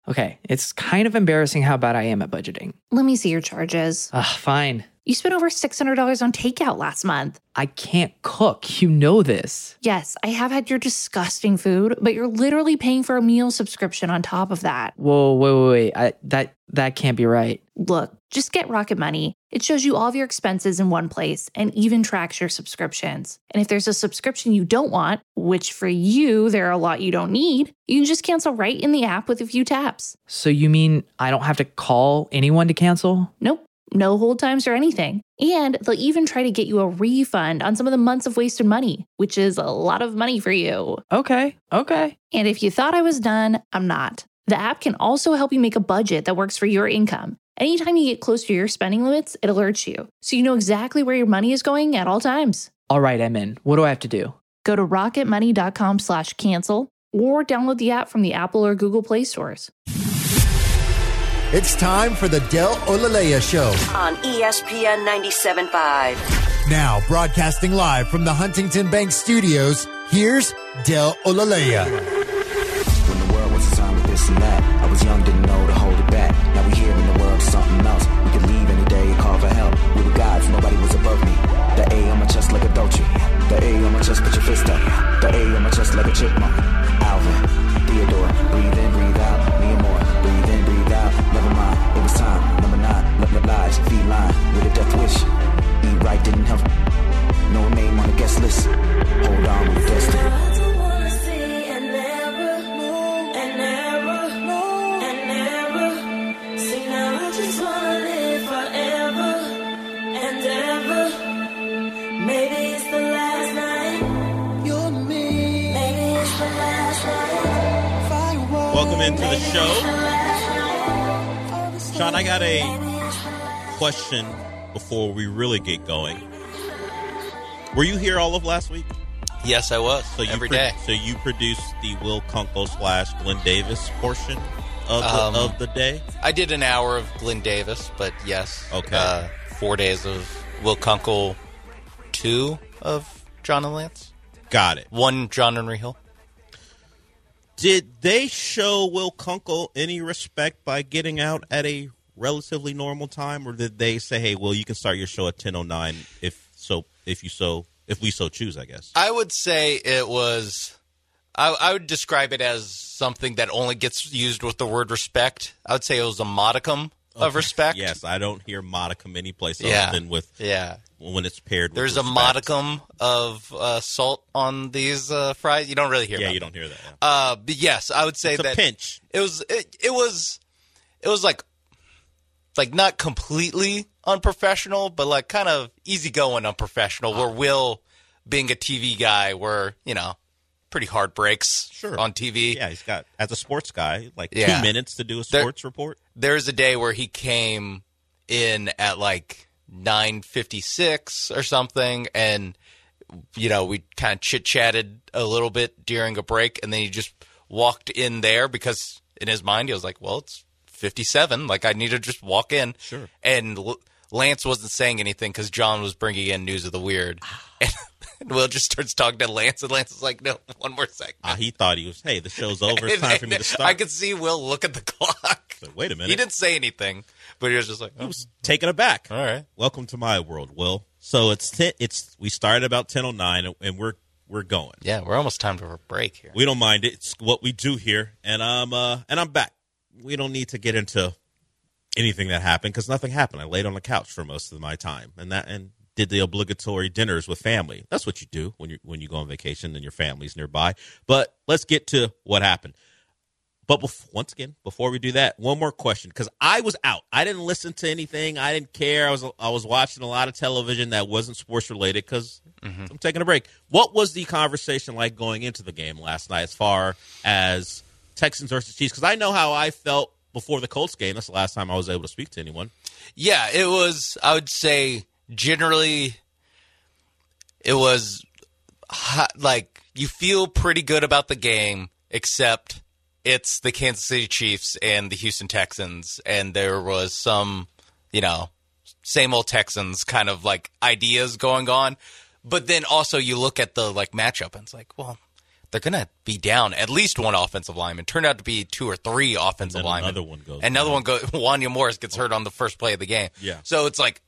Okay, it's kind of embarrassing how bad I am at budgeting. Let me see your charges. Fine. You spent over $600 on takeout last month. I can't cook. You know this. Yes, I have had your disgusting food, but you're literally paying for a meal subscription on top of that. Whoa, wait. That can't be right. Look, just get Rocket Money. It shows you all of your expenses in one place and even tracks your subscriptions. And if there's a subscription you don't want, which for you, there are a lot you don't need, you can just cancel right in the app with a few taps. So you mean I don't have to call anyone to cancel? Nope. No hold times or anything. And they'll even try to get you a refund on some of the months of wasted money, which is a lot of money for you. Okay. And if you thought I was done, I'm not. The app can also help you make a budget that works for your income. Anytime you get close to your spending limits, it alerts you, so you know exactly where your money is going at all times. All right, I'm in. What do I have to do? Go to rocketmoney.com/cancel or download the app from the Apple or Google Play stores. It's time for the Del Olalea Show on ESPN 97.5. Now broadcasting live from the Huntington Bank Studios, here's Del Olalea. When the world was designed with this and that, I was young, didn't know to hold it back. Now we here in the world, something else. We could leave any day and call for help. We were gods, nobody was above me. The A on my chest like a Dolce. The A on my chest, put your fist up. The A on my chest like a chipmunk. Alvin, Theodore, breathe in, breathe out. Me and more, breathe in, breathe out. Never mind, it was time. Number 9, love lies, feline with a death wish. Eat right didn't help. No name on the guest list. Hold on with destiny. Welcome into the show. Sean, I got a question before we really get going. Were you here all of last week? Yes, I was. So every day. So you produced the Will Kunkel / Glenn Davis portion of the day? I did an hour of Glenn Davis, but yes. Okay. 4 days of Will Kunkel, 2 of John and Lance. Got it. 1 John Henry Hill. Did they show Will Kunkel any respect by getting out at a relatively normal time, or did they say, "Hey, Will, you can start your show at 10:09 if we so choose"? I guess I would say it was. I would describe it as something that only gets used with the word respect. I would say it was a modicum of respect. Yes, I don't hear modicum anyplace else than with when it's paired with There's respect. a modicum of salt on these fries. You don't really hear that. You don't hear that. But yes, I would say it's that a pinch. It was like not completely unprofessional, but like kind of easygoing unprofessional, where Will, being a TV guy, were, pretty hard breaks on TV. Yeah, he's got, as a sports guy, 2 minutes to do a sports report. There's a day where he came in at 9:56 or something, and we kind of chit-chatted a little bit during a break, and then he just walked in there because in his mind he was like, well, it's 57, I need to just walk in. Sure. And Lance wasn't saying anything because John was bringing in News of the Weird. And Will just starts talking to Lance, and Lance is like, no, one more segment. He thought hey, the show's over. It's time for me to start. I could see Will look at the clock. So, wait a minute. He didn't say anything, but he was just like, He was taken aback. All right. Welcome to my world, Will. So we started about 10:09, and we're going. Yeah, we're almost time for a break here. We don't mind it. It's what we do here, and I'm back. We don't need to get into anything that happened because nothing happened. I laid on the couch for most of my time, and did the obligatory dinners with family. That's what you do when you go on vacation and your family's nearby. But let's get to what happened. But once again, before we do that, one more question, because I was out. I didn't listen to anything. I didn't care. I was watching a lot of television that wasn't sports related because I'm taking a break. What was the conversation like going into the game last night as far as Texans versus Chiefs? Because I know how I felt before the Colts game. That's the last time I was able to speak to anyone. Yeah, it was, I would say, generally, it was you feel pretty good about the game, except it's the Kansas City Chiefs and the Houston Texans, and there was some, same old Texans kind of ideas going on. But then also you look at the matchup, and it's like, well, they're going to be down at least one offensive lineman. Turned out to be 2 or 3 offensive linemen. Another one goes. Wanya Morris gets hurt on the first play of the game. Yeah. So it's like,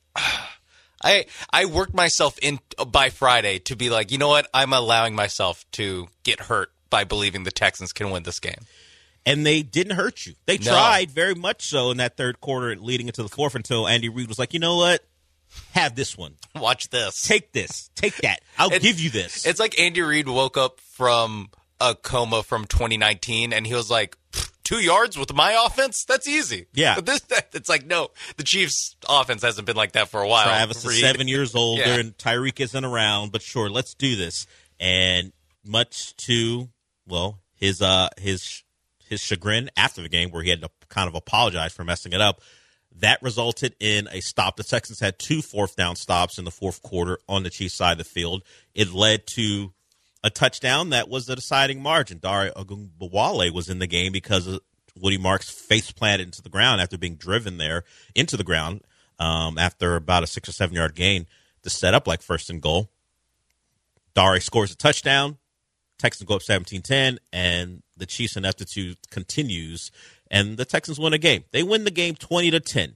I worked myself in by Friday to be like, you know what? I'm allowing myself to get hurt by believing the Texans can win this game. And they didn't hurt you. They tried very much so in that third quarter leading into the fourth until Andy Reid was like, you know what? Have this one. Watch this. Take this. Take that. I'll give you this. It's like Andy Reid woke up from a coma from 2019 and he was like, 2 yards with my offense? That's easy. Yeah. But it's like, no, the Chiefs' offense hasn't been like that for a while. Travis is 7 years older Yeah. and Tyreek isn't around, but sure, let's do this. And much to, well, his chagrin after the game where he had to kind of apologize for messing it up, that resulted in a stop. The Texans had 2 fourth-down stops in the fourth quarter on the Chiefs side of the field. It led to a touchdown that was the deciding margin. Dare Ogunbowale was in the game because of Woody Marks face planted into the ground after being driven there into the ground after about a 6 or 7 yard gain to set up like first and goal. Dare scores a touchdown. Texans go up 17-10, and the Chiefs' ineptitude continues, and the Texans win a game. They win the game 20-10,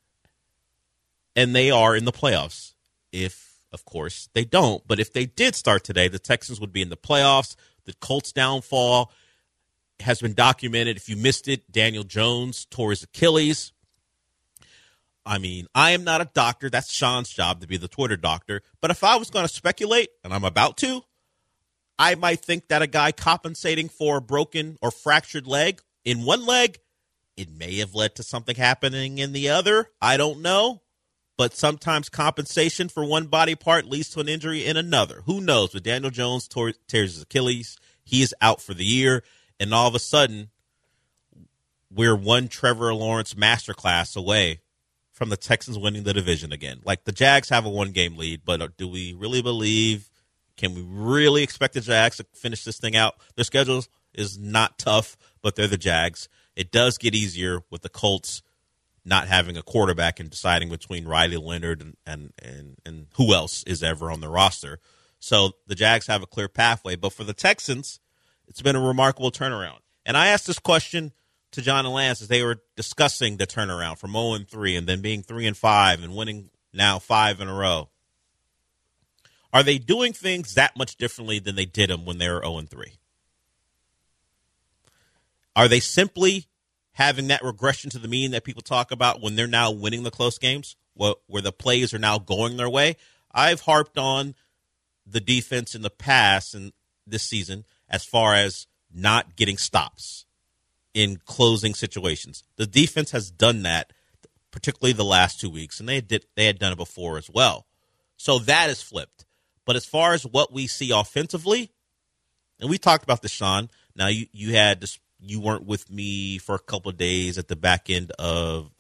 and they are in the playoffs. If, of course, they don't. But if they did start today, the Texans would be in the playoffs. The Colts' downfall has been documented. If you missed it, Daniel Jones tore his Achilles. I mean, I am not a doctor. That's Sean's job to be the Twitter doctor. But if I was going to speculate, and I'm about to, I might think that a guy compensating for a broken or fractured leg in one leg, it may have led to something happening in the other. I don't know. But sometimes compensation for one body part leads to an injury in another. Who knows? But Daniel Jones tears his Achilles. He is out for the year. And all of a sudden, we're one Trevor Lawrence masterclass away from the Texans winning the division again. Like, the Jags have a 1-game lead, but do we really believe? Can we really expect the Jags to finish this thing out? Their schedule is not tough, but they're the Jags. It does get easier with the Colts not having a quarterback and deciding between Riley Leonard and who else is ever on the roster. So the Jags have a clear pathway. But for the Texans, it's been a remarkable turnaround. And I asked this question to John and Lance as they were discussing the turnaround from 0-3 and then being 3-5 and winning now 5 in a row. Are they doing things that much differently than they did them when they were 0-3? Are they simply having that regression to the mean that people talk about when they're now winning the close games, where the plays are now going their way? I've harped on the defense in the past and this season as far as not getting stops in closing situations. The defense has done that, particularly the last 2 weeks, and they had done it before as well. So that is flipped. But as far as what we see offensively, and we talked about this, Sean. Now you had this. You weren't with me for a couple of days at the back end of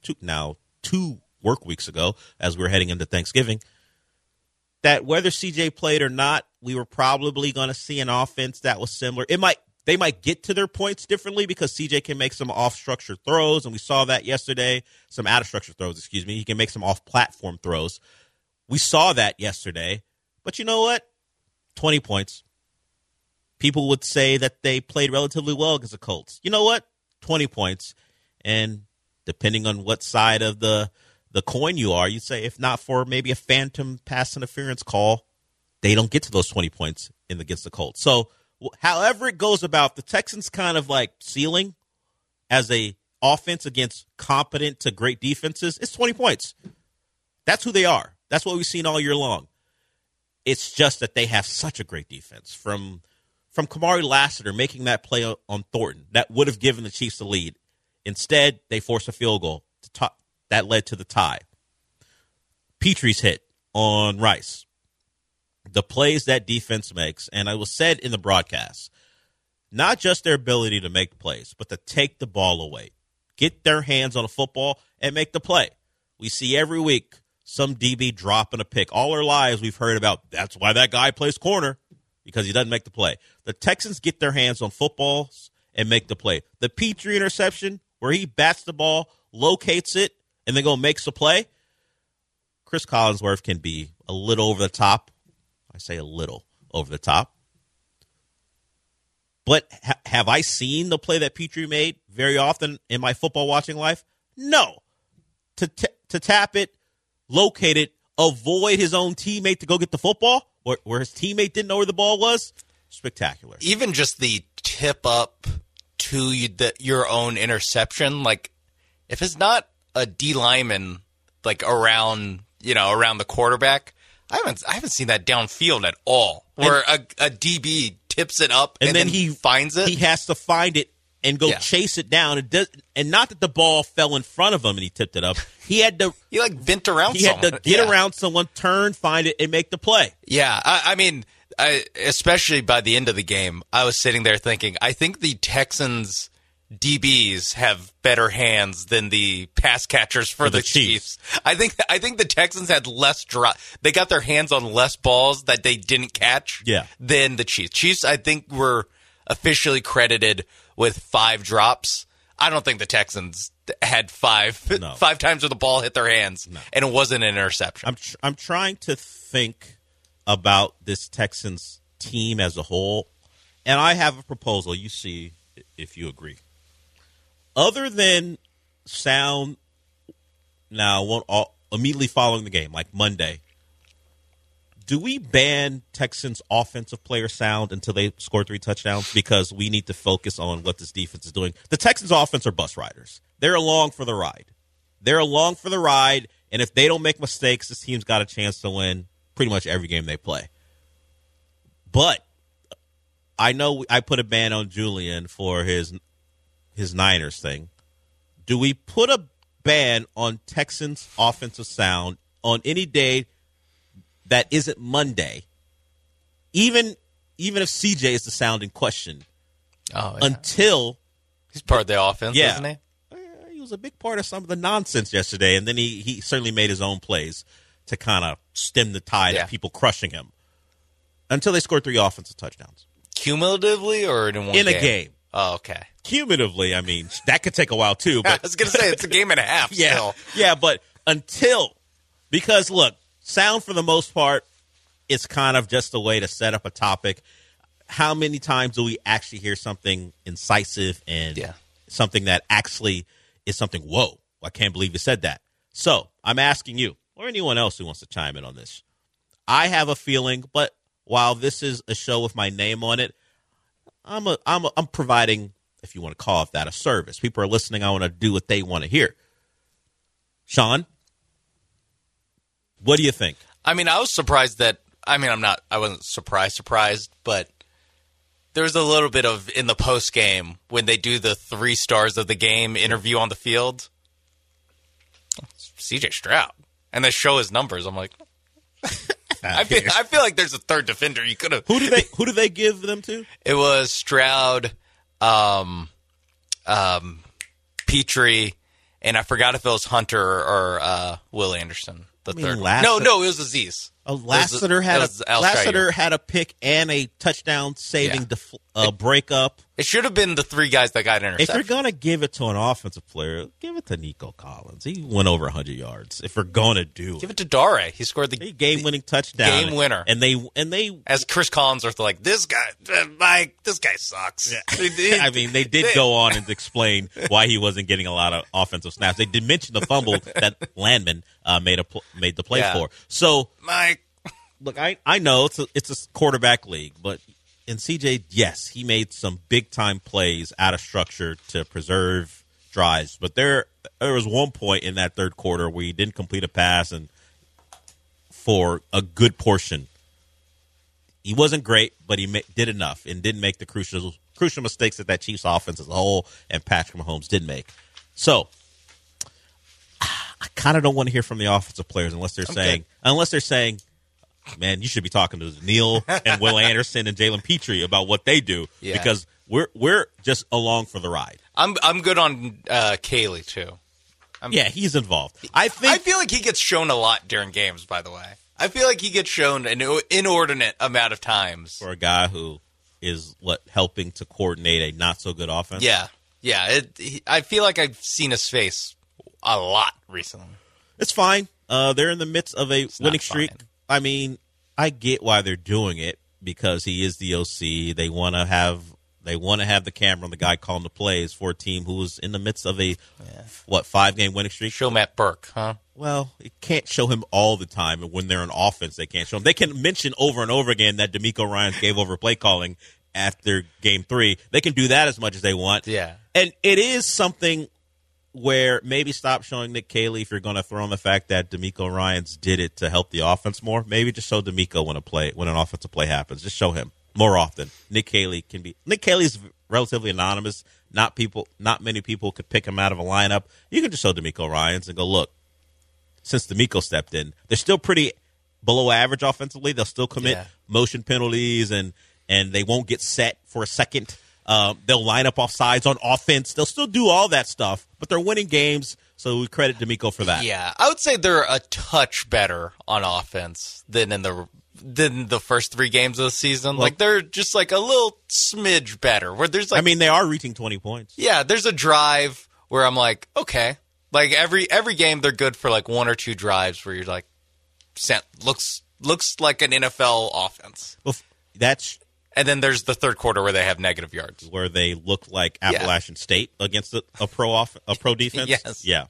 2 work weeks ago as we were heading into Thanksgiving. That whether CJ played or not, we were probably going to see an offense that was similar. They might get to their points differently because CJ can make some off-structure throws, and we saw that yesterday. Some out-of-structure throws, excuse me. He can make some off-platform throws. We saw that yesterday. But you know what? 20 points. People would say that they played relatively well against the Colts. You know what? 20 points. And depending on what side of the coin you are, you'd say if not for maybe a phantom pass interference call, they don't get to those 20 points against the Colts. So however it goes about, the Texans kind of like ceiling as a offense against competent to great defenses, it's 20 points. That's who they are. That's what we've seen all year long. It's just that they have such a great defense. From Kamari Lassiter making that play on Thornton, that would have given the Chiefs the lead. Instead, they forced a field goal that led to the tie. Petrie's hit on Rice. The plays that defense makes, and it was said in the broadcast, not just their ability to make plays, but to take the ball away, get their hands on a football, and make the play. We see every week some DB dropping a pick. All our lives we've heard about, that's why that guy plays corner, because he doesn't make the play. The Texans get their hands on footballs and make the play. The Petrie interception, where he bats the ball, locates it, and then makes a play. Chris Collinsworth can be a little over the top. I say a little over the top. But have I seen the play that Petrie made very often in my football watching life? No. To tap it, locate it, avoid his own teammate to go get the football, where his teammate didn't know where the ball was, spectacular. Even just the tip up to your own interception, like if it's not a D lineman like around the quarterback, I haven't seen that downfield at all. Where a DB tips it up and then he finds it. He has to find it and go chase it down. And not that the ball fell in front of him and he tipped it up. He had to bent around. He had to get around someone, turn, find it, and make the play. Yeah, I mean, especially by the end of the game, I was sitting there thinking, I think the Texans DBs have better hands than the pass catchers for the Chiefs. I think the Texans had less drop. They got their hands on less balls that they didn't catch than the Chiefs. Chiefs, I think, were officially credited with 5 drops. I don't think the Texans had 5 times where the ball hit their hands and it wasn't an interception. I'm trying to think about this Texans team as a whole, and I have a proposal. You see if you agree. Other than sound now immediately following the game, like Monday, do we ban Texans offensive player sound until they score 3 touchdowns? Because we need to focus on what this defense is doing. The Texans offense are bus riders. They're along for the ride. And if they don't make mistakes, this team's got a chance to win pretty much every game they play. But I know I put a ban on Julian for his Niners thing. Do we put a ban on Texans offensive sound on any day that isn't Monday, even if CJ is the sound in question, until he's part of the offense, isn't he? He was a big part of some of the nonsense yesterday, and then he certainly made his own plays to kind of stem the tide of people crushing him until they scored 3 offensive touchdowns. Cumulatively or in one game? In a game. Oh, okay. Cumulatively, I mean, that could take a while too. But I was going to say, it's a game and a half still. Yeah, but because look, sound for the most part, it's kind of just a way to set up a topic. How many times do we actually hear something incisive and something that actually is something, whoa, I can't believe you said that. So I'm asking you, or anyone else who wants to chime in on this. I have a feeling, but while this is a show with my name on it, I'm providing, if you want to call it that, a service. People are listening. I want to do what they want to hear. Sean, what do you think? I mean, I was surprised that, I wasn't surprised, but there was a little bit of, in the post game, when they do the 3 stars of the game interview on the field, CJ Stroud. And they show his numbers. I'm like, I feel like there's a third defender you could have. Who do they give them to? It was Stroud, Petrie, and I forgot if it was Hunter or Will Anderson. The third. No, it was Aziz. Lassiter had a pick and a touchdown saving breakup. It should have been the 3 guys that got intercepted. If you're going to give it to an offensive player, give it to Nico Collins. He went over 100 yards. If we're going to do it. Give it to Dare. He scored the game-winning touchdown. Game winner. And they as Chris Collinsworth, like, this guy sucks. Yeah. I mean, they did go on and explain why he wasn't getting a lot of offensive snaps. They did mention the fumble that Landman made the play for. So, Mike, look, I know it's a quarterback league, but in CJ, yes, he made some big-time plays out of structure to preserve drives. But there was one point in that third quarter where he didn't complete a pass, and for a good portion, he wasn't great, but he did enough and didn't make the crucial mistakes that Chiefs offense as a whole and Patrick Mahomes did make. So I kind of don't want to hear from the offensive players unless they're saying, man, you should be talking to Neil and Will Anderson and Jalen Petrie about what they do because we're just along for the ride. I'm good on Kaylee too. He's involved. I feel like he gets shown a lot during games. By the way, I feel like he gets shown an inordinate amount of times for a guy who is helping to coordinate a not so good offense. Yeah. I feel like I've seen his face a lot recently. It's fine. They're in the midst of a winning streak. I mean, I get why they're doing it because he is the OC. They want to have They want to have the camera on the guy calling the plays for a team who was in the midst of a, 5-game winning streak. Show Matt Burke, huh? Well, it can't show him all the time. And when they're on offense, they can't show him. They can mention over and over again that DeMeco Ryans gave over play calling after Game 3. They can do that as much as they want. Yeah. And it is something where maybe stop showing Nick Caley if you're going to throw in the fact that DeMeco Ryans did it to help the offense more. Maybe just show DeMeco when an offensive play happens. Just show him more often. Nick Caley's relatively anonymous. Not many people could pick him out of a lineup. You can just show DeMeco Ryans and go, look, since DeMeco stepped in, they're still pretty below average offensively. They'll still commit motion penalties and they won't get set for a second. They'll line up off sides on offense. They'll still do all that stuff, but they're winning games, so we credit DeMeco for that. Yeah, I would say they're a touch better on offense than in the first 3 games of the season. Well, like, they're just like a little smidge better. Where there's like, they are reaching 20 points. Yeah, there's a drive where I'm like, okay. Like, every game they're good for like 1 or 2 drives where you're like, looks like an NFL offense. Well, and then there's the third quarter where they have negative yards, where they look like Appalachian State against a pro defense. Yes. Yeah.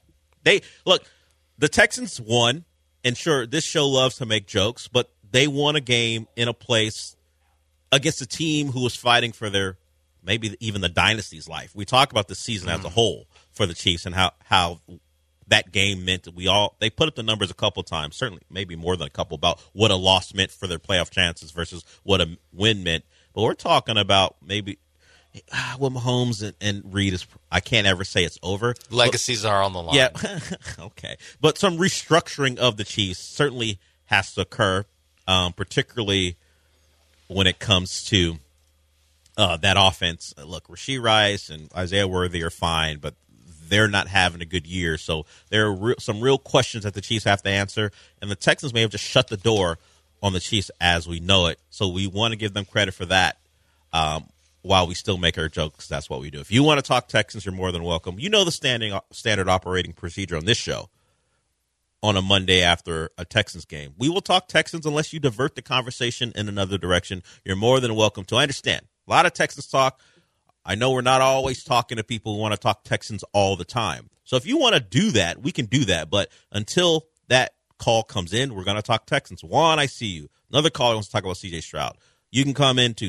The Texans won, and sure, this show loves to make jokes, but they won a game in a place against a team who was fighting for their maybe even the dynasty's life. We talk about the season as a whole for the Chiefs and how that game meant that they put up the numbers a couple times, certainly maybe more than a couple, about what a loss meant for their playoff chances versus what a win meant. But we're talking about maybe what Mahomes and Reed is. I can't ever say it's over. Legacies are on the line. Yeah, okay. But some restructuring of the Chiefs certainly has to occur, particularly when it comes to that offense. Look, Rashee Rice and Isaiah Worthy are fine, but they're not having a good year. So there are some real questions that the Chiefs have to answer, and the Texans may have just shut the door on the Chiefs as we know it. So we want to give them credit for that while we still make our jokes. That's what we do. If you want to talk Texans, you're more than welcome. You know the standard operating procedure on this show on a Monday after a Texans game. We will talk Texans unless you divert the conversation in another direction. You're more than welcome to. I understand. A lot of Texans talk. I know we're not always talking to people who want to talk Texans all the time. So if you want to do that, we can do that. But until that call comes in, we're going to talk Texans. Juan, I see you. Another caller wants to talk about C.J. Stroud. You can come in to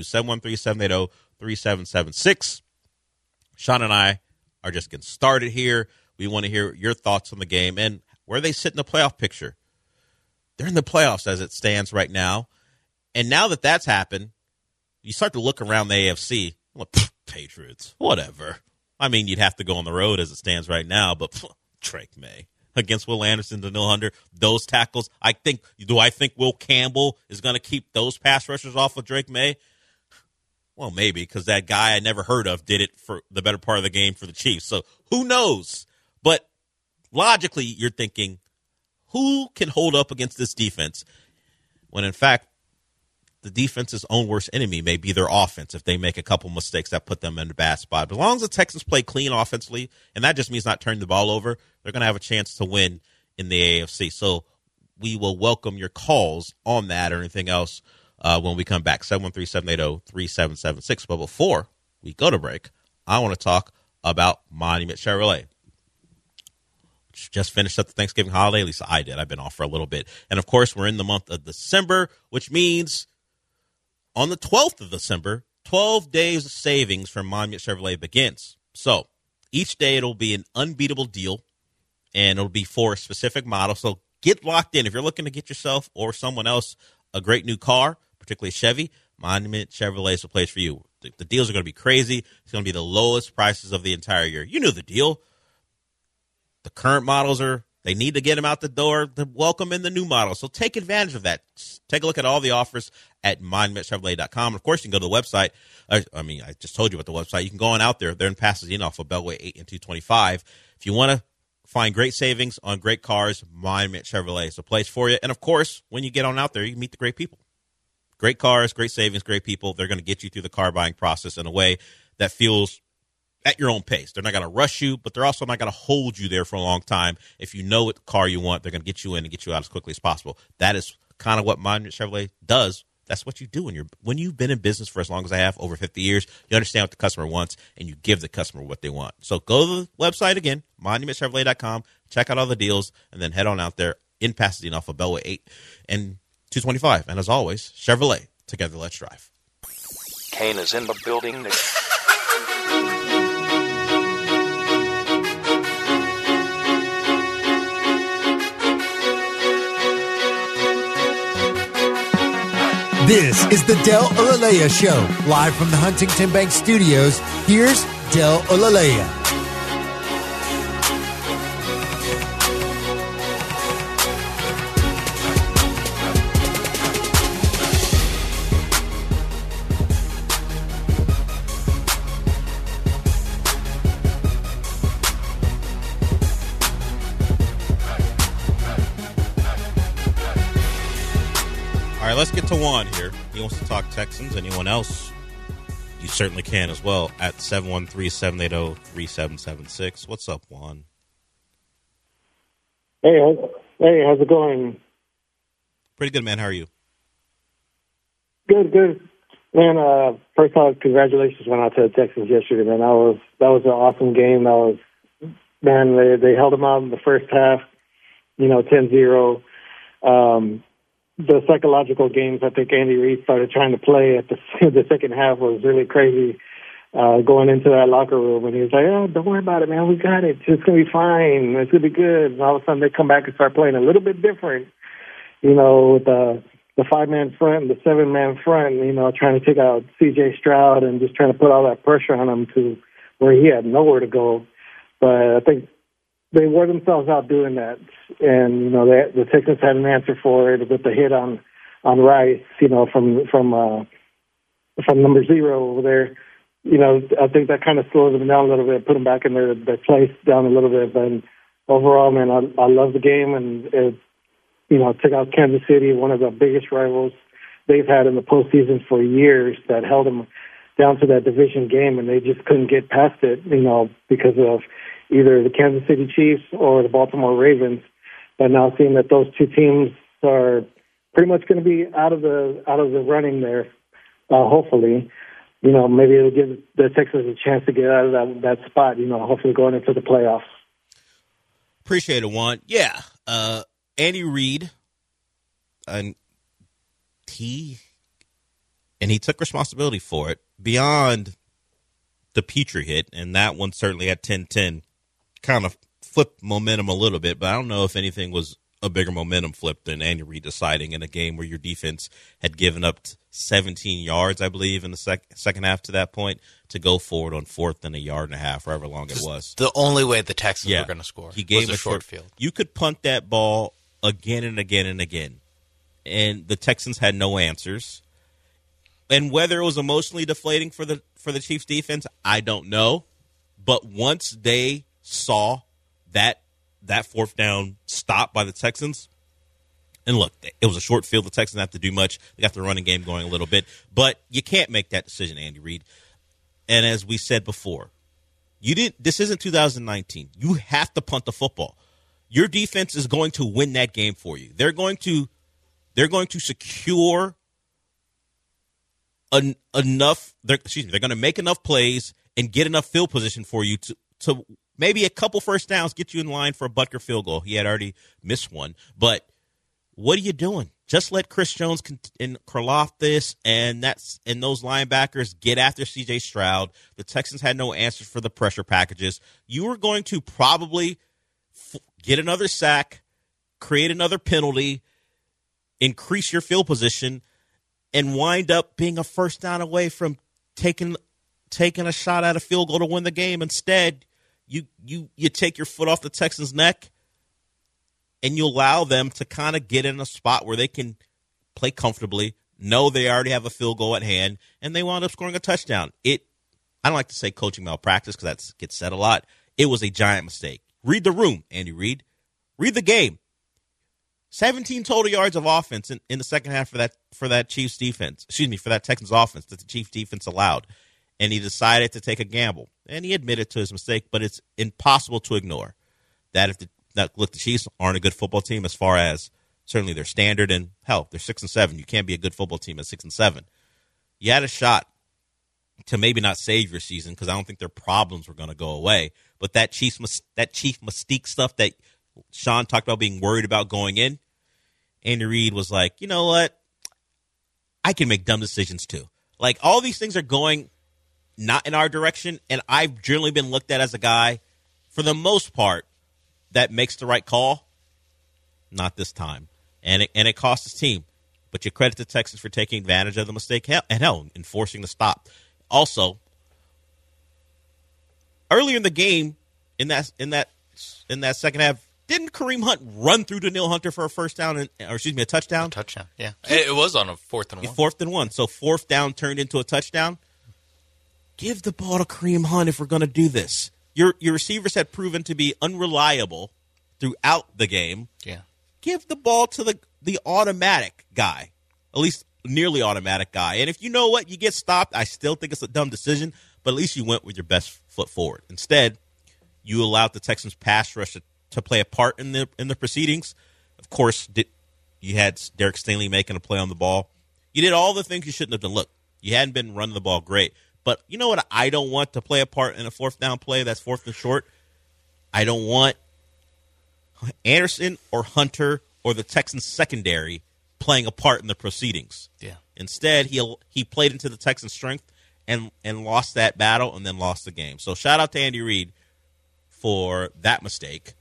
713-780-3776. Sean and I are just getting started here. We want to hear your thoughts on the game and where they sit in the playoff picture. They're in the playoffs as it stands right now. And now that that's happened, you start to look around the AFC. Well, Patriots, whatever. I mean, you'd have to go on the road as it stands right now, but Drake May against Will Anderson, Daniil Hunter, those tackles. Do I think Will Campbell is going to keep those pass rushers off of Drake May? Well, maybe, because that guy I never heard of did it for the better part of the game for the Chiefs. So who knows? But logically, you're thinking, who can hold up against this defense? When, in fact, the defense's own worst enemy may be their offense if they make a couple mistakes that put them in a bad spot. But as long as the Texans play clean offensively, and that just means not turning the ball over, they're going to have a chance to win in the AFC. So we will welcome your calls on that or anything else when we come back. 713-780-3776. But before we go to break, I want to talk about Monument Chevrolet. Just finished up the Thanksgiving holiday. At least I did. I've been off for a little bit. And, of course, we're in the month of December, which means on the 12th of December, 12 days of savings from Monument Chevrolet begins. So each day it'll be an unbeatable deal, and it'll be for a specific model. So get locked in. If you're looking to get yourself or someone else a great new car, particularly a Chevy, Monument Chevrolet is the place for you. The deals are going to be crazy. It's going to be the lowest prices of the entire year. You know the deal. The current models they need to get them out the door to welcome in the new models. So take advantage of that. Take a look at all the offers at monumentchevrolet.com. Of course, you can go to the website. I just told you about the website. You can go on out there. They're in Pasadena off of Beltway 8 and 225. If you want to find great savings on great cars, Monument Chevrolet is the place for you. And, of course, when you get on out there, you can meet the great people. Great cars, great savings, great people. They're going to get you through the car buying process in a way that feels at your own pace. They're not going to rush you, but they're also not going to hold you there for a long time. If you know what car you want, they're going to get you in and get you out as quickly as possible. That is kind of what Monument Chevrolet does. That's what you do when you've been in business for as long as I have, over 50 years. You understand what the customer wants, and you give the customer what they want. So go to the website again, monumentchevrolet.com, check out all the deals, and then head on out there in Pasadena off of Beltway 8 and 225. And as always, Chevrolet, together let's drive. Kane is in the building. This is the Del Olaleya Show, live from the Huntington Bank Studios. Here's Del Olaleya. Let's get to Juan here. He wants to talk Texans. Anyone else? You certainly can as well at 713-780-3776. What's up, Juan? Hey, how's it going? Pretty good, man. How are you? Good. Man, first off, congratulations went out to the Texans yesterday, man. That was an awesome game. They held them out in the first half, 10-0. The psychological games I think Andy Reid started trying to play at the second half was really crazy. Going into that locker room, and he was like, "Oh, don't worry about it, man. We got it. It's gonna be fine. It's gonna be good." And all of a sudden, they come back and start playing a little bit different, with the 5-man front and the 7-man front. Trying to take out C.J. Stroud and just trying to put all that pressure on him to where he had nowhere to go. But I think they wore themselves out doing that, and the Texans had an answer for it with the hit on Rice, from number 0 over there. I think that kind of slowed them down a little bit, put them back in their place down a little bit. But overall, man, I love the game, and it, took out Kansas City, one of the biggest rivals they've had in the postseason for years, that held them down to that division game, and they just couldn't get past it, because of either the Kansas City Chiefs or the Baltimore Ravens. But now seeing that those two teams are pretty much going to be out of the running there, hopefully, maybe it'll give the Texans a chance to get out of that spot, hopefully going into the playoffs. Appreciate it, Juan. Yeah. Andy Reid, and he took responsibility for it beyond the Petrie hit, and that one certainly at 10-10 kind of flipped momentum a little bit, but I don't know if anything was a bigger momentum flip than Andy Reid deciding in a game where your defense had given up 17 yards, I believe, in the second half to that point, to go forward on 4th and a yard and a half, however long it was. The only way the Texans were going to score. He gave was a short field. You could punt that ball again and again and again, and the Texans had no answers. And whether it was emotionally deflating for the Chiefs defense, I don't know. But once they saw that 4th down stop by the Texans, and look, it was a short field. The Texans have to do much. They got the running game going a little bit. But you can't make that decision, Andy Reid. And as we said before, this isn't 2019. You have to punt the football. Your defense is going to win that game for you. They're going to secure enough. They're going to make enough plays and get enough field position for you to maybe a couple first downs, get you in line for a Butker field goal. He had already missed one. But what are you doing? Just let Chris Jones and Karlaftis and those linebackers get after C.J. Stroud. The Texans had no answers for the pressure packages. You were going to probably get another sack, create another penalty, increase your field position, and wind up being a first down away from taking a shot at a field goal to win the game. Instead, you take your foot off the Texans' neck, and you allow them to kind of get in a spot where they can play comfortably, know they already have a field goal at hand, and they wound up scoring a touchdown. I don't like to say coaching malpractice because that gets said a lot. It was a giant mistake. Read the room, Andy Reid. Read the game. 17 total yards of offense in the second half for that Chiefs defense. For that Texans offense that the Chiefs defense allowed. And he decided to take a gamble. And he admitted to his mistake, but it's impossible to ignore that the Chiefs aren't a good football team as far as certainly their standard, and hell, they're 6-7. You can't be a good football team at 6-7. You had a shot to maybe not save your season because I don't think their problems were going to go away. But that chief mystique stuff that Sean talked about being worried about going in, Andy Reid was like, you know what? I can make dumb decisions too. Like, all these things are going not in our direction, and I've generally been looked at as a guy, for the most part, that makes the right call. Not this time. And it cost his team. But you credit the Texans for taking advantage of the mistake and enforcing the stop. Also, earlier in the game, in that second half, didn't Kareem Hunt run through Danielle Hunter for a touchdown? A touchdown, yeah. It was on a 4th and 1. 4th and 1. So 4th down turned into a touchdown. Give the ball to Kareem Hunt if we're going to do this. Your receivers had proven to be unreliable throughout the game. Yeah. Give the ball to the automatic guy, at least nearly automatic guy. And if you know what, you get stopped, I still think it's a dumb decision, but at least you went with your best foot forward. Instead, you allowed the Texans pass rush to play a part in the proceedings. Of course, you had Derek Stingley making a play on the ball. You did all the things you shouldn't have done. Look, you hadn't been running the ball great. But you know what I don't want to play a part in a 4th down play that's 4th and short? I don't want Anderson or Hunter or the Texans secondary playing a part in the proceedings. Yeah. Instead, he played into the Texans' strength and lost that battle and then lost the game. So shout out to Andy Reid for that mistake.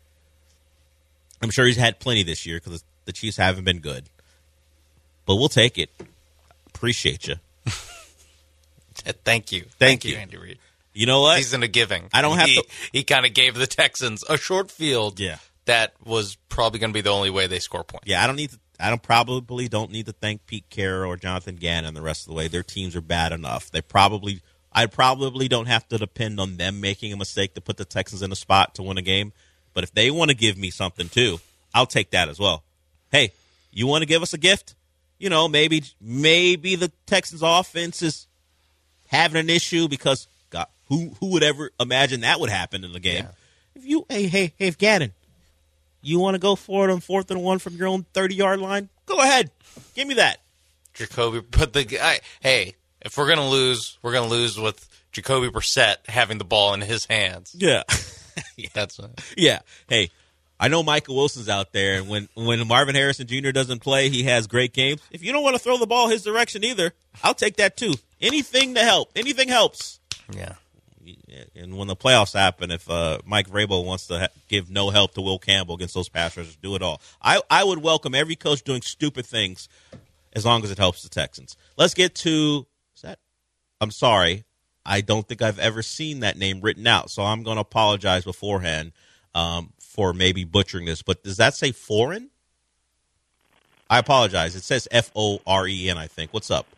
I'm sure he's had plenty this year because the Chiefs haven't been good. But we'll take it. Appreciate you. Thank you. Thank you, Andy Reid. You know what? Season of giving. I don't have to. He kind of gave the Texans a short field. Yeah. That was probably going to be the only way they score points. Yeah, I probably don't need to thank Pete Carroll or Jonathan Gannon the rest of the way. Their teams are bad enough. I probably don't have to depend on them making a mistake to put the Texans in a spot to win a game. But if they want to give me something too, I'll take that as well. Hey, you want to give us a gift? You know, maybe the Texans offense is having an issue because God, who would ever imagine that would happen in the game? Yeah. If Gannon, you want to go for it on 4th and 1 from your own 30-yard line? Go ahead. Give me that. Jacoby, if we're going to lose, we're going to lose with Jacoby Brissett having the ball in his hands. Yeah. Yeah. Hey, I know Michael Wilson's out there, and when Marvin Harrison Jr. doesn't play, he has great games. If you don't want to throw the ball his direction either, I'll take that too. Anything to help. Anything helps. Yeah. And when the playoffs happen, if Mike Vrabel wants to give no help to Will Campbell against those pass rushers, do it all. I would welcome every coach doing stupid things as long as it helps the Texans. Let's get to I'm sorry. I don't think I've ever seen that name written out, so I'm going to apologize beforehand for maybe butchering this. But does that say Foreign? I apologize. It says Foren, I think. What's up?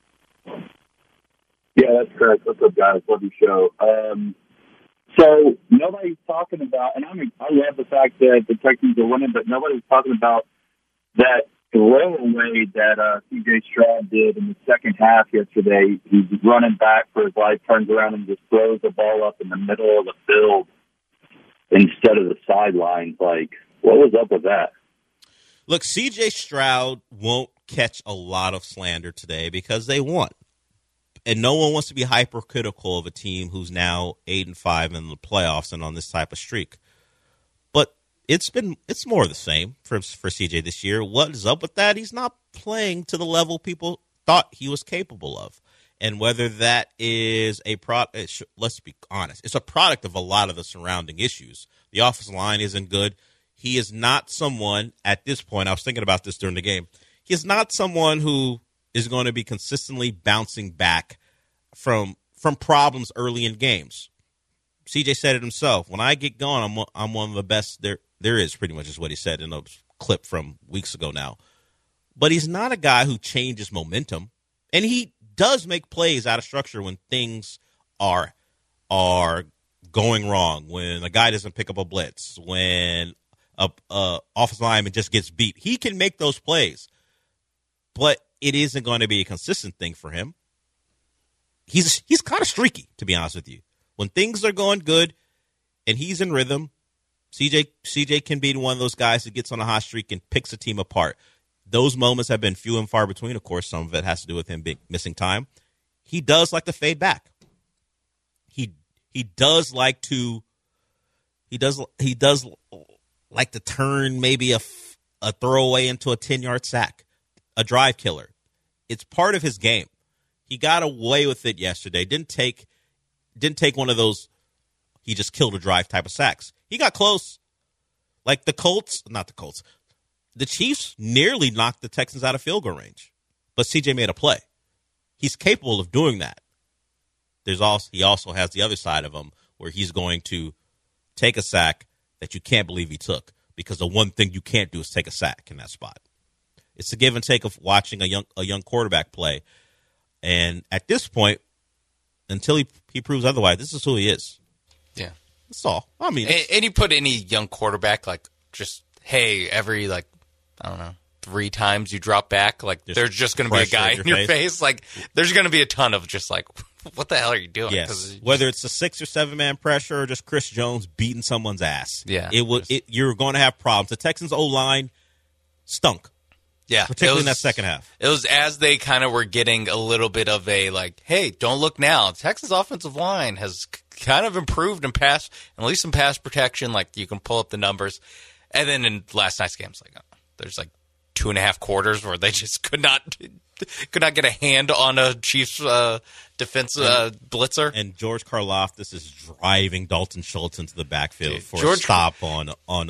Yeah, that's correct. What's up, guys? Love your show. So nobody's talking about, and I love the fact that the Texans are winning, but nobody's talking about that throwaway that C.J. Stroud did in the second half yesterday. He's running back for his life, turns around and just throws the ball up in the middle of the field instead of the sidelines. Like, what was up with that? Look, C.J. Stroud won't catch a lot of slander today because they won. And no one wants to be hypercritical of a team who's now 8-5 in the playoffs and on this type of streak. But it's more of the same for CJ this year. What is up with that? He's not playing to the level people thought he was capable of. And whether that is a product, let's be honest, it's a product of a lot of the surrounding issues. The offensive line isn't good. He is not someone at this point. I was thinking about this during the game. He is not someone who is going to be consistently bouncing back from problems early in games. CJ said it himself. When I get going, I'm one of the best there is, pretty much is what he said in a clip from weeks ago now. But he's not a guy who changes momentum. And he does make plays out of structure when things are going wrong, when a guy doesn't pick up a blitz, when a offensive lineman just gets beat. He can make those plays. But it isn't going to be a consistent thing for him. He's kind of streaky, to be honest with you. When things are going good and he's in rhythm, CJ can be one of those guys that gets on a hot streak and picks a team apart. Those moments have been few and far between. Of course, some of it has to do with him missing time. He does like to fade back. He does like to turn maybe a throwaway into a 10-yard sack, a drive killer. It's part of his game. He got away with it yesterday. Didn't take one of those he just killed a drive type of sacks. He got close. Like the Chiefs nearly knocked the Texans out of field goal range, but CJ made a play. He's capable of doing that. He also has the other side of him where he's going to take a sack that you can't believe he took, because the one thing you can't do is take a sack in that spot. It's the give and take of watching a young quarterback play. And at this point, until he proves otherwise, this is who he is. Yeah. That's all. I mean, and you put any young quarterback, like, just, hey, every, like, I don't know, 3 times you drop back, like, there's just going to be a guy in your face. Like, there's going to be a ton of just like, what the hell are you doing? Yes. Whether it's a 6 or 7 man pressure or just Chris Jones beating someone's ass. Yeah. You're going to have problems. The Texans O-line stunk. Yeah. Particularly in that second half. It was as they kind of were getting a little bit of a, like, hey, don't look now. Texans offensive line has kind of improved in pass, at least in pass protection. Like, you can pull up the numbers. And then in last night's game, it's like, there's like 2.5 quarters where they just could not get a hand on a Chiefs defense blitzer. And George Karlaftis is driving Dalton Schultz into the backfield for a stop on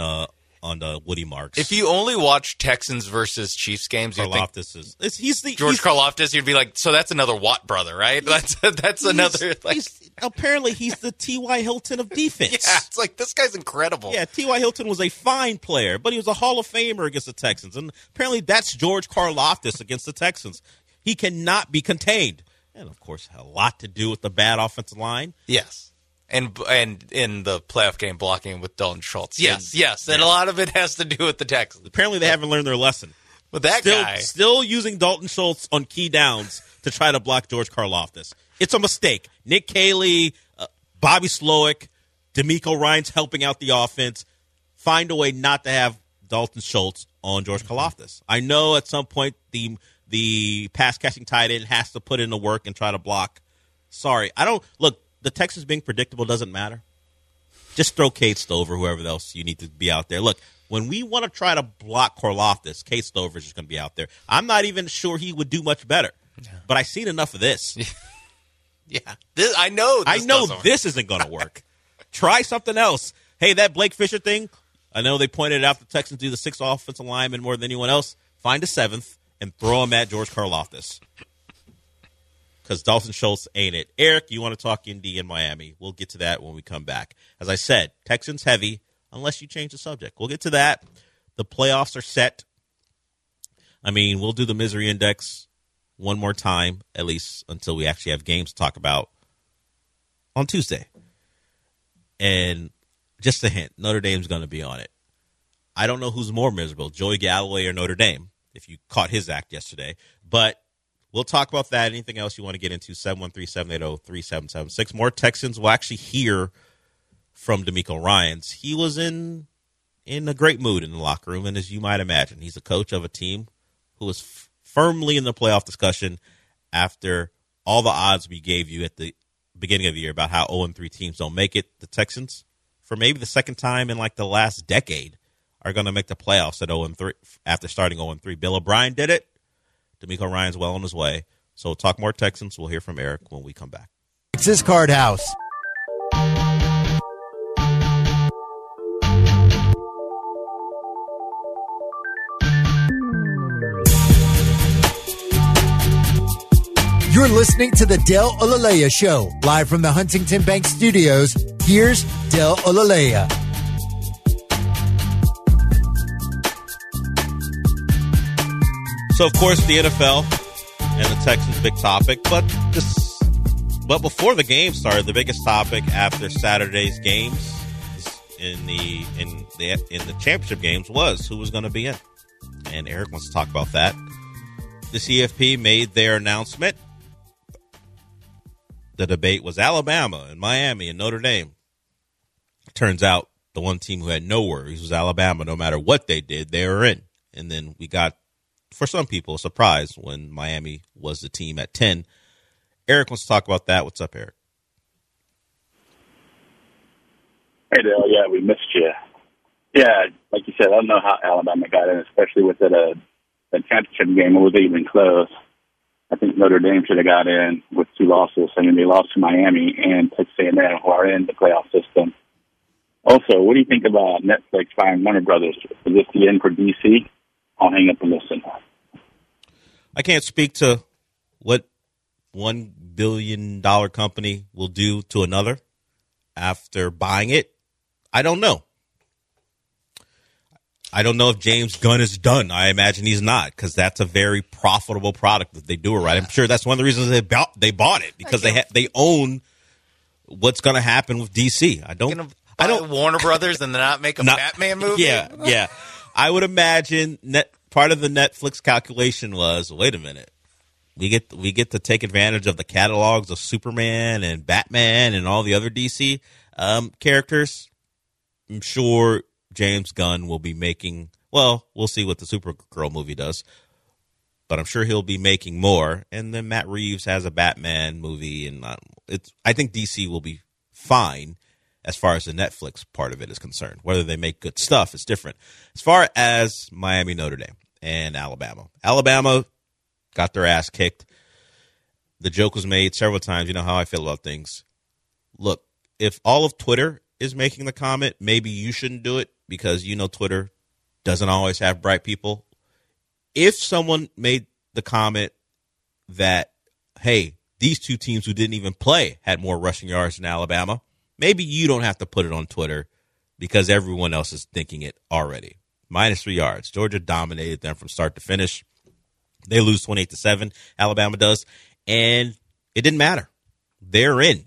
Woody Marks. If you only watch Texans versus Chiefs games, you'd think George Karlaftis, you'd be like, so that's another Watt brother, right? That's another. Like, apparently, he's the T.Y. Hilton of defense. Yeah, it's like, this guy's incredible. Yeah, T.Y. Hilton was a fine player, but he was a Hall of Famer against the Texans. And apparently that's George Karlaftis against the Texans. He cannot be contained. And, of course, had a lot to do with the bad offensive line. Yes. And in the playoff game, blocking with Dalton Schultz. Yes. And a lot of it has to do with the Texans. Apparently they haven't learned their lesson. But that guy. Still using Dalton Schultz on key downs to try to block George Karlaftis. It's a mistake. Nick Caley, Bobby Slowick, D'Amico Ryans helping out the offense. Find a way not to have Dalton Schultz on George Karlaftis. I know at some point the pass-catching tight end has to put in the work and try to block. Sorry. Look, the Texans being predictable doesn't matter. Just throw Cade Stover, whoever else you need to be out there. Look, when we want to try to block Karlaftis, Cade Stover is just going to be out there. I'm not even sure he would do much better, but I've seen enough of this. Yeah, I know this isn't going to work. Try something else. Hey, that Blake Fisher thing, I know they pointed out the Texans do the 6 offensive linemen more than anyone else. Find a 7th and throw him at George Karlaftis. Because Dalton Schultz ain't it. Eric, you want to talk Indy and Miami. We'll get to that when we come back. As I said, Texans heavy, unless you change the subject. We'll get to that. The playoffs are set. I mean, we'll do the misery index one more time, at least until we actually have games to talk about on Tuesday. And just a hint, Notre Dame's going to be on it. I don't know who's more miserable, Joey Galloway or Notre Dame, if you caught his act yesterday. But we'll talk about that. Anything else you want to get into, 713-780-3776. More Texans will actually hear from D'Amico Ryans. He was in a great mood in the locker room, and as you might imagine, he's a coach of a team who is firmly in the playoff discussion after all the odds we gave you at the beginning of the year about how 0-3 teams don't make it. The Texans, for maybe the second time in like the last decade, are going to make the playoffs at 0-3 after starting 0-3. Bill O'Brien did it. D'Amico Ryans well on his way. So we'll talk more Texans. We'll hear from Eric when we come back. Texas Card House. You're listening to the Del Olalea Show, live from the Huntington Bank Studios. Here's Del Olalea. So, of course, the NFL and the Texans' big topic, but before the game started, the biggest topic after Saturday's games in the championship games was who was going to be in. And Eric wants to talk about that. The CFP made their announcement. The debate was Alabama and Miami and Notre Dame. Turns out the one team who had no worries was Alabama. No matter what they did, they were in. And then we got, for some people, a surprise when Miami was the team at 10. Eric wants to talk about that. What's up, Eric? Hey, Dale. Yeah, we missed you. Yeah, like you said, I don't know how Alabama got in, especially with the championship game. It wasn't even close. I think Notre Dame should have got in with 2 losses. I mean, they lost to Miami and Texas A&M, who are in the playoff system. Also, what do you think about Netflix buying Warner Brothers? Is this the end for DC? I'll hang up and listen. I can't speak to what $1 billion company will do to another after buying it. I don't know. I don't know if James Gunn is done. I imagine he's not, because that's a very profitable product if they do it right. I'm sure that's one of the reasons they bought it, because they own what's going to happen with DC. I don't Warner Brothers and not make a Batman movie. Yeah. I would imagine part of the Netflix calculation was, wait a minute, we get to take advantage of the catalogs of Superman and Batman and all the other DC characters. I'm sure James Gunn will be making, well, we'll see what the Supergirl movie does, but I'm sure he'll be making more. And then Matt Reeves has a Batman movie, and I think DC will be fine as far as the Netflix part of it is concerned. Whether they make good stuff is different. As far as Miami, Notre Dame, and Alabama got their ass kicked. The joke was made several times. You know how I feel about things. Look, if all of Twitter is making the comment, maybe you shouldn't do it, because Twitter doesn't always have bright people. If someone made the comment that, hey, these 2 teams who didn't even play had more rushing yards than Alabama, maybe you don't have to put it on Twitter, because everyone else is thinking it already. -3 yards. Georgia dominated them from start to finish. They lose 28-7. Alabama does. And it didn't matter. They're in.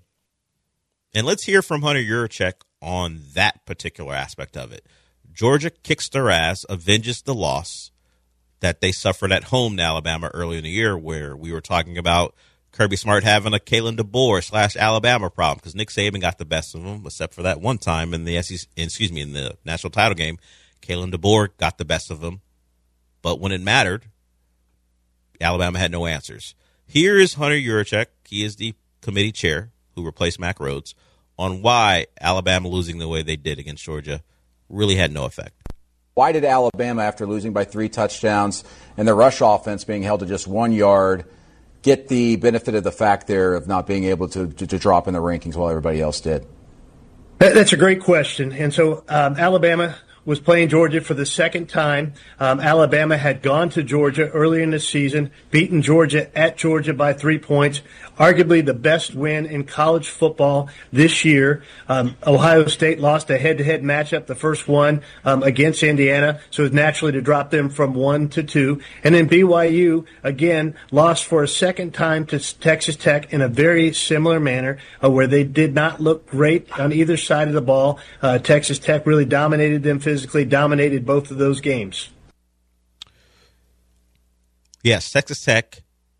And let's hear from Hunter Yurachek on that particular aspect of it. Georgia kicks their ass, avenges the loss that they suffered at home to Alabama earlier in the year, where we were talking about Kirby Smart having a Kalen DeBoer / Alabama problem, because Nick Saban got the best of them, except for that one time in the in the national title game. Kalen DeBoer got the best of them, but when it mattered, Alabama had no answers. Here is Hunter Yurachek. He is the committee chair who replaced Mack Rhoades, on why Alabama losing the way they did against Georgia really had no effect. Why did Alabama, after losing by 3 touchdowns and their rush offense being held to just 1 yard, get the benefit of the fact there of not being able to drop in the rankings while everybody else did? That's a great question. And so Alabama was playing Georgia for the second time. Alabama had gone to Georgia earlier in the season, beaten Georgia at Georgia by 3 points, arguably the best win in college football this year. Ohio State lost a head-to-head matchup, the first one against Indiana, so it was naturally to drop them from 1 to 2. And then BYU, again, lost for a second time to Texas Tech in a very similar manner, where they did not look great on either side of the ball. Texas Tech really dominated them physically, dominated both of those games. Yes, Texas Tech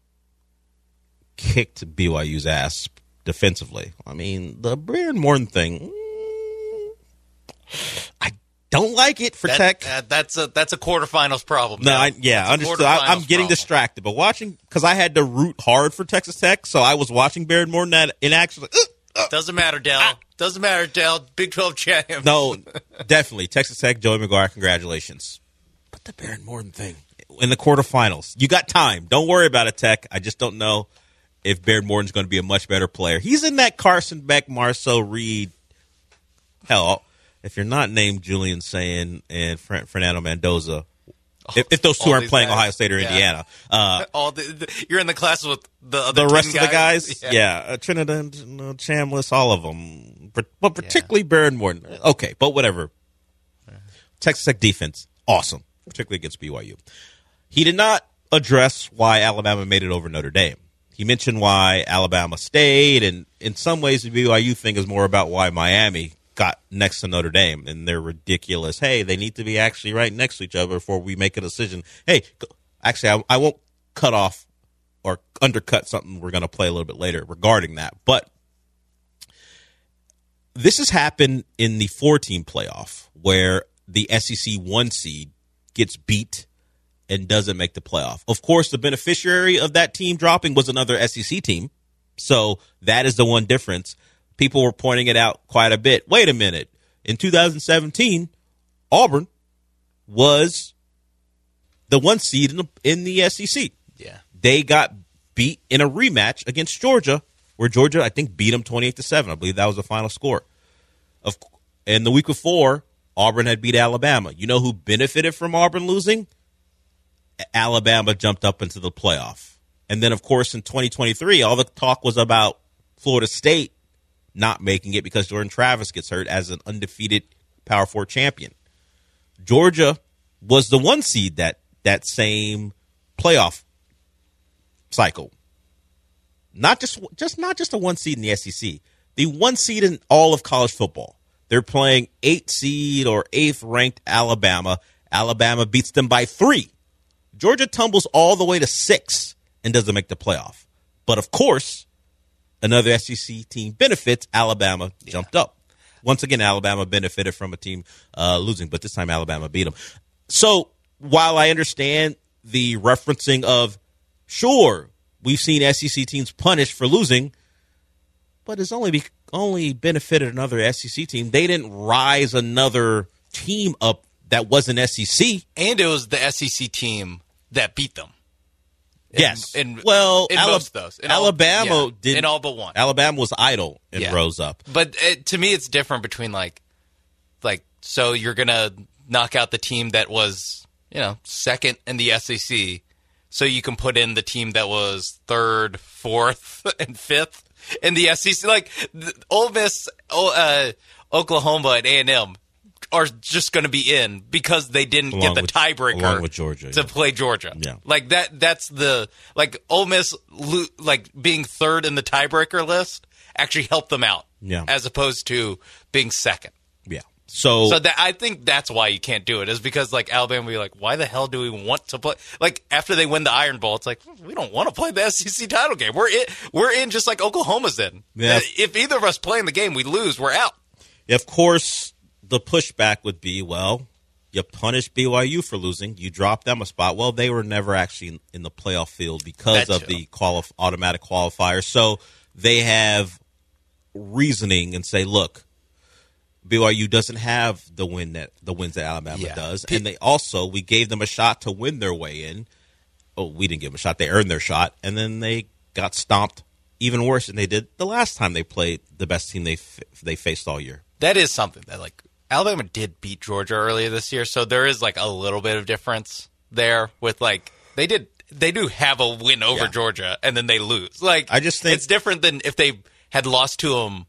kicked BYU's ass defensively. I mean, the Behren Morton thing, I don't like it for Tech. That's a quarterfinals problem. No, understood. I'm getting distracted, but watching, because I had to root hard for Texas Tech, so I was watching Behren Morton in action. Doesn't matter, Dell. Doesn't matter, Dell. Big 12 champ. No, definitely. Texas Tech, Joey McGuire, congratulations. But the Behren Morton thing in the quarterfinals, you got time. Don't worry about it, Tech. I just don't know if Behren Morton's going to be a much better player. He's in that Carson Beck, Marcel Reed. Hell, if you're not named Julian Sayin and Fernando Mendoza, if those 2 aren't playing guys, Ohio State or Indiana. You're in the class with the rest of the guys. Yeah, Trinidad, Chambliss, all of them. But particularly Behren Morton. Okay, but whatever. Texas Tech defense, awesome, particularly against BYU. He did not address why Alabama made it over Notre Dame. He mentioned why Alabama stayed, and in some ways the BYU thing is more about why Miami got next to Notre Dame, and they're ridiculous. Hey, they need to be actually right next to each other before we make a decision. Hey, actually, I won't cut off or undercut something we're going to play a little bit later regarding that. But this has happened in the 4-team playoff where the SEC 1 seed gets beat and doesn't make the playoff. Of course, the beneficiary of that team dropping was another SEC team. So that is the one difference. People were pointing it out quite a bit. Wait a minute. In 2017, Auburn was the 1 seed in the SEC. Yeah. They got beat in a rematch against Georgia, where Georgia, I think, beat them 28-7. I believe that was the final score. And the week before, Auburn had beat Alabama. You know who benefited from Auburn losing? Alabama jumped up into the playoff. And then, of course, in 2023, all the talk was about Florida State not making it because Jordan Travis gets hurt as an undefeated Power 4 champion. Georgia was the 1 seed that same playoff cycle. Not just a 1 seed in the SEC. The 1 seed in all of college football. They're playing 8th seed or 8th ranked Alabama. Alabama beats them by 3. Georgia tumbles all the way to 6 and doesn't make the playoff. But of course, another SEC team benefits. Alabama jumped up. Once again, Alabama benefited from a team losing, but this time Alabama beat them. So while I understand the referencing of, sure, we've seen SEC teams punished for losing, but it's only benefited another SEC team. They didn't rise another team up that wasn't SEC. And it was the SEC team that beat them. Yes. Most of those. Alabama did. In all but one. Alabama was idle and rose up. But to me, it's different between like, so you're going to knock out the team that was, second in the SEC, so you can put in the team that was 3rd, 4th, and 5th in the SEC. Like, Ole Miss, Oklahoma, and A&M are just going to be in because they didn't get the tiebreaker along with Georgia, to play Georgia. Yeah. Like that's the Ole Miss being 3rd in the tiebreaker list actually helped them out. Yeah. As opposed to being 2nd. Yeah. So that I think that's why you can't do it, is because Alabama will be like, why the hell do we want to play? After they win the Iron Bowl, it's like, we don't want to play the SEC title game. We're in just like Oklahoma's in. Yeah. If either of us play in the game, we lose, we're out. Of course, the pushback would be, well, you punish BYU for losing. You drop them a spot. Well, they were never actually in the playoff field because of the automatic qualifier. So they have reasoning and say, look, BYU doesn't have the wins that Alabama does. And we gave them a shot to win their way in. Oh, we didn't give them a shot. They earned their shot. And then they got stomped even worse than they did the last time they played the best team they faced all year. That is something that Alabama did beat Georgia earlier this year, so there is a little bit of difference there with they do have a win over Georgia and then they lose. I just think it's different than if they had lost to them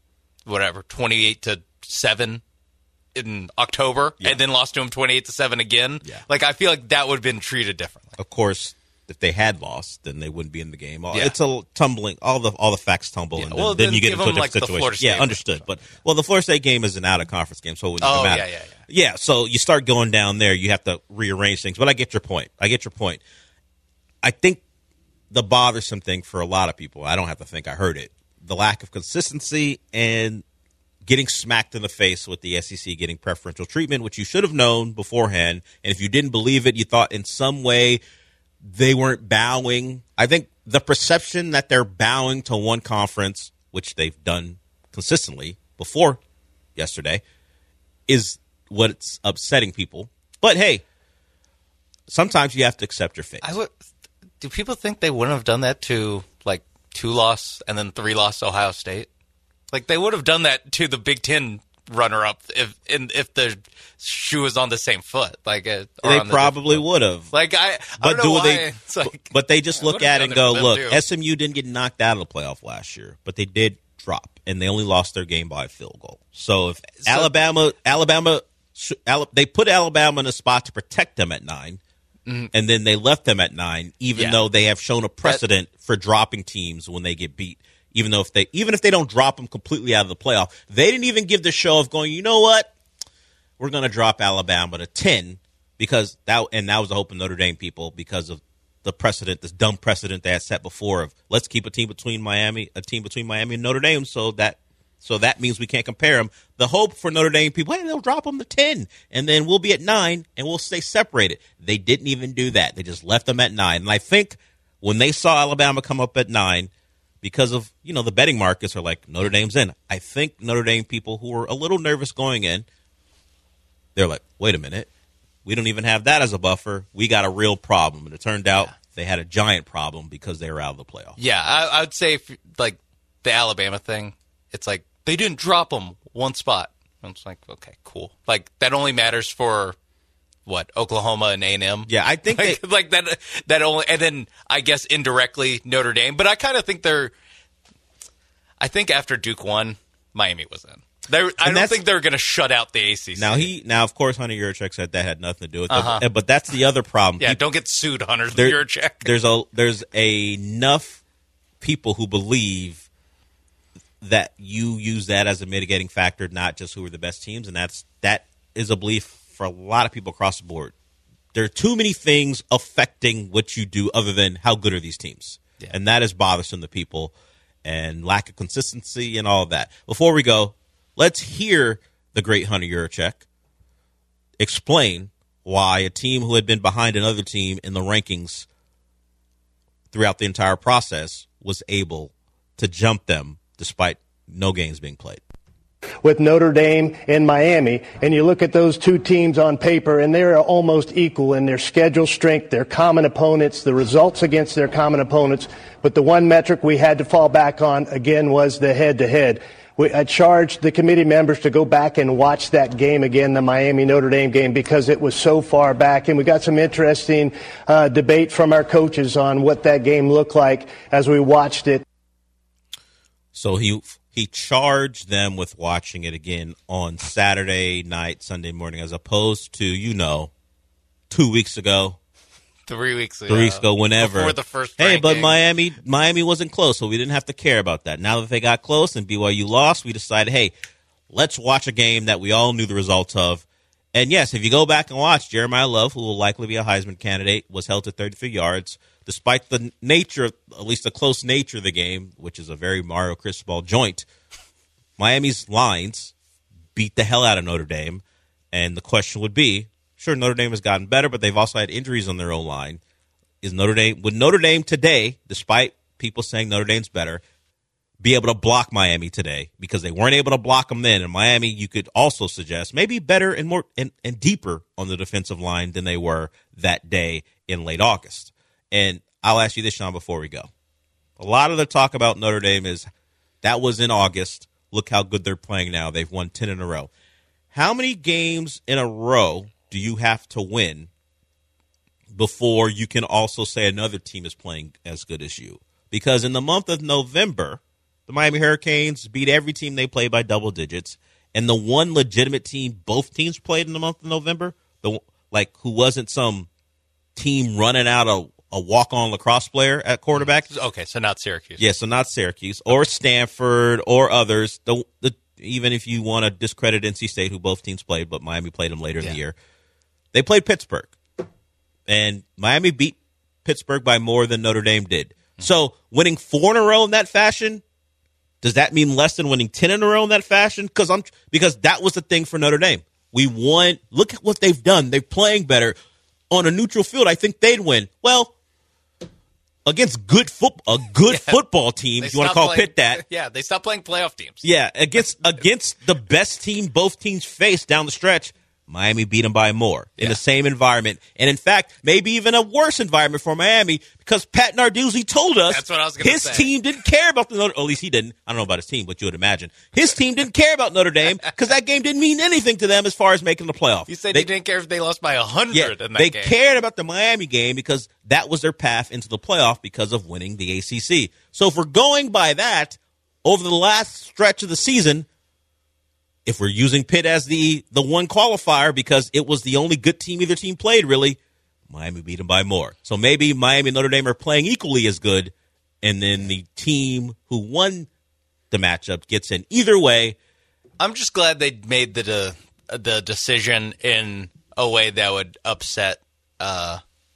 28-7 in October and then lost to them 28-7 again. Yeah. I feel like that would have been treated differently. Of course, if they had lost, then they wouldn't be in the game. It's a tumbling. All the facts tumble, and then you get into a different situation. Yeah, understood. But the Florida State game is an out-of-conference game, so it wouldn't matter. Yeah. So you start going down there, you have to rearrange things. But I get your point. I think the bothersome thing for a lot of people, I don't have to think, I heard it, the lack of consistency and getting smacked in the face with the SEC getting preferential treatment, which you should have known beforehand. And if you didn't believe it, you thought in some way they weren't bowing. I think the perception that they're bowing to one conference, which they've done consistently before yesterday, is what's upsetting people. But hey, sometimes you have to accept your fate. Do people think they wouldn't have done that to 2-loss and then 3-loss Ohio State? They would have done that to the Big Ten runner-up if the shoe was on the same foot. They probably would have. I don't know why. But they just look at it and go, look, SMU didn't get knocked out of the playoff last year, but they did drop, and they only lost their game by a field goal. So if Alabama, they put Alabama in a spot to protect them at 9, and then they left them at 9, even though they have shown a precedent for dropping teams when they get beat. Even if they don't drop them completely out of the playoff, they didn't even give the show of going, you know what, we're going to drop Alabama to 10 because that was the hope of Notre Dame people because of the precedent, this dumb precedent they had set before of let's keep a team between Miami and Notre Dame so that So that means we can't compare them. The hope for Notre Dame people, hey, they'll drop them to 10, and then we'll be at 9, and we'll stay separated. They didn't even do that. They just left them at 9. And I think when they saw Alabama come up at 9, because of, the betting markets are like, Notre Dame's in. I think Notre Dame people who were a little nervous going in, they're like, wait a minute. We don't even have that as a buffer. We got a real problem. And it turned out they had a giant problem because they were out of the playoff. Yeah, I would say, like, the Alabama thing, it's like, they didn't drop them one spot. And it's like, okay, cool. Like, that only matters for, what, Oklahoma and A&M? Yeah, I think like that only, and then I guess indirectly Notre Dame. But I kind of think I think after Duke won, Miami was in. I don't think they're going to shut out the ACC. Now, of course, Hunter Yurachek said that had nothing to do with it. But that's the other problem. Yeah, don't get sued, Hunter Yurachek. There's enough people who believe that you use that as a mitigating factor, not just who are the best teams, and that is a belief for a lot of people across the board. There are too many things affecting what you do other than how good are these teams, and that is bothersome to people, and lack of consistency and all of that. Before we go, let's hear the great Hunter Yurachek explain why a team who had been behind another team in the rankings throughout the entire process was able to jump them despite no games being played. With Notre Dame and Miami, and you look at those two teams on paper, and they're almost equal in their schedule strength, their common opponents, the results against their common opponents. But the one metric we had to fall back on, again, was the head-to-head. I charged the committee members to go back and watch that game again, the Miami-Notre Dame game, because it was so far back. And we got some interesting debate from our coaches on what that game looked like as we watched it. So he charged them with watching it again on Saturday night, Sunday morning, as opposed to, 2 weeks ago. 3 weeks ago. 3 weeks ago, whenever. Before the first Hey, but ranking. Miami wasn't close, so we didn't have to care about that. Now that they got close and BYU lost, we decided, hey, let's watch a game that we all knew the results of. And yes, if you go back and watch, Jeremiah Love, who will likely be a Heisman candidate, was held to 33 yards. Despite the nature, at least the close nature of the game, which is a very Mario Cristobal joint, Miami's lines beat the hell out of Notre Dame. And the question would be, sure, Notre Dame has gotten better, but they've also had injuries on their own line. Would Notre Dame today, despite people saying Notre Dame's better, be able to block Miami today? Because they weren't able to block them then. And Miami, you could also suggest, maybe better and more and deeper on the defensive line than they were that day in late August. And I'll ask you this, Sean, before we go. A lot of the talk about Notre Dame is that was in August. Look how good they're playing now. They've won 10 in a row. How many games in a row do you have to win before you can also say another team is playing as good as you? Because in the month of November, the Miami Hurricanes beat every team they played by double digits. And the one legitimate team both teams played in the month of November, who wasn't some team running out a walk-on lacrosse player at quarterback. Okay, so not Syracuse. Yeah, so not Syracuse or Stanford or others. Even if you want to discredit NC State, who both teams played, but Miami played them later in the year. They played Pittsburgh. And Miami beat Pittsburgh by more than Notre Dame did. So winning 4 in a row in that fashion, does that mean less than winning 10 in a row in that fashion? Because that was the thing for Notre Dame. We won. Look at what they've done. They're playing better. On a neutral field, I think they'd win. Well, against a good football team, if you want to call Pitt that. Yeah, they stopped playing playoff teams. Yeah, against the best team both teams faced down the stretch, Miami beat them by more in the same environment. And, in fact, maybe even a worse environment for Miami because Pat Narduzzi told us that's what I was gonna his say. team didn't care about at least he didn't. I don't know about his team, but you would imagine. His team didn't care about Notre Dame because that game didn't mean anything to them as far as making the playoff. You said he didn't care if they lost by 100 in that game. They cared about the Miami game because that was their path into the playoff because of winning the ACC. So if we're going by that, over the last stretch of the season, if we're using Pitt as the one qualifier because it was the only good team either team played, really, Miami beat them by more. So maybe Miami and Notre Dame are playing equally as good, and then the team who won the matchup gets in. Either way, I'm just glad they made the decision in a way that would upset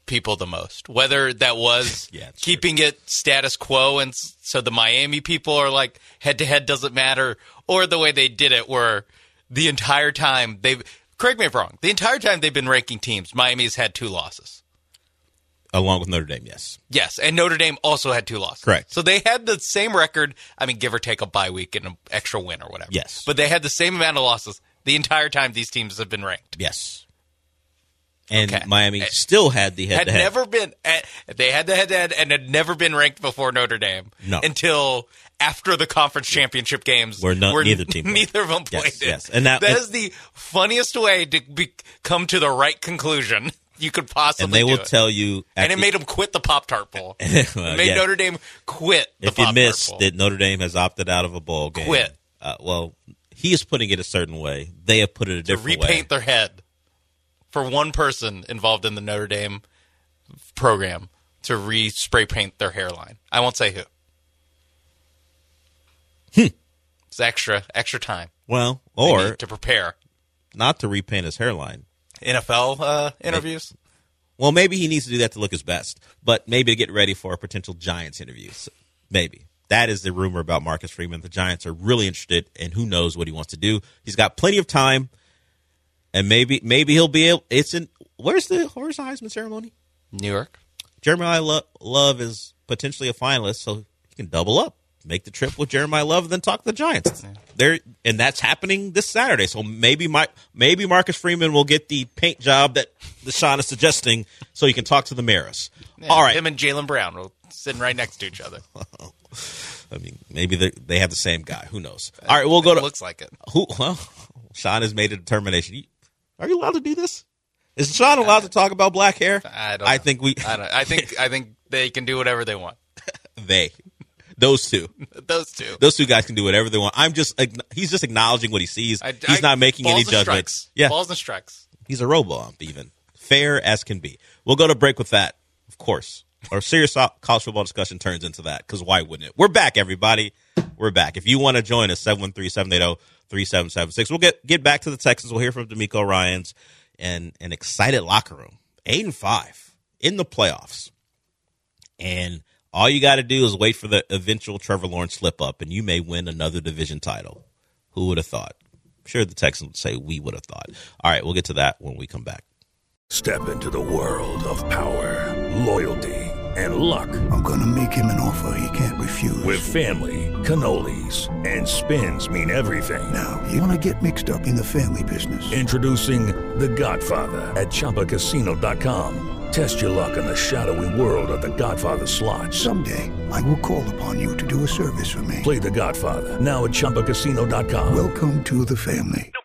people the most. Whether that was keeping it status quo, and so the Miami people are like head-to-head doesn't matter, or the way they did it where the entire time correct me if I'm wrong, the entire time they've been ranking teams, Miami's had 2 losses. Along with Notre Dame, yes. Yes, and Notre Dame also had 2 losses. Correct. So they had the same record, give or take a bye week and an extra win or whatever. Yes. But they had the same amount of losses the entire time these teams have been ranked. Yes. And Miami still had the head-to-head. They had the head-to-head and had never been ranked before Notre Dame until after the conference championship games where neither team played. Neither of them played it. Yes. And that is the funniest way to come to the right conclusion you could possibly do. And they will tell you. And it made them quit the Pop-Tart Bowl. It made Notre Dame quit the Pop-Tart Bowl. If you missed that Notre Dame has opted out of a bowl game. Quit. Well, he is putting it a certain way. They have put it a different way. To repaint their head. For one person involved in the Notre Dame program to spray paint their hairline. I won't say who. It's extra time. Well, or to prepare. Not to repaint his hairline. NFL interviews? Well, maybe he needs to do that to look his best, but maybe to get ready for a potential Giants interview. So maybe. That is the rumor about Marcus Freeman. The Giants are really interested, and who knows what he wants to do. He's got plenty of time. And maybe he'll be able. Where's the Heisman ceremony? New York. Jeremiah Love is potentially a finalist, so he can double up, make the trip with Jeremiah Love, and then talk to the Giants. And that's happening this Saturday. So maybe Marcus Freeman will get the paint job that Sean is suggesting, so he can talk to the Maras. Yeah, all right, him and Jaylen Brown will sitting right next to each other. I mean, maybe they have the same guy. Who knows? All right, we'll go to. Looks like it. Well, Sean has made a determination. Are you allowed to do this? Is Sean allowed to talk about black hair? I don't know. I think they can do whatever they want. Those two guys can do whatever they want. He's just acknowledging what he sees. He's not making any judgments. Yeah, balls and strikes. He's a robo-ump, even fair as can be. We'll go to break with that, of course. Our serious college football discussion turns into that, because why wouldn't it? We're back, everybody. We're back. If you want to join us, 713-780-3776. We'll get back to the Texans. We'll hear from D'Amico Ryans and an excited locker room. 8-5 in the playoffs. And all you got to do is wait for the eventual Trevor Lawrence slip up, and you may win another division title. Who would have thought? I'm sure the Texans would say we would have thought. All right, we'll get to that when we come back. Step into the world of power, loyalty, and luck. I'm going to make him an offer he can't refuse. With family, cannolis, and spins mean everything. Now, you want to get mixed up in the family business. Introducing The Godfather at ChumbaCasino.com. Test your luck in the shadowy world of The Godfather slot. Someday, I will call upon you to do a service for me. Play The Godfather now at ChumbaCasino.com. Welcome to the family. No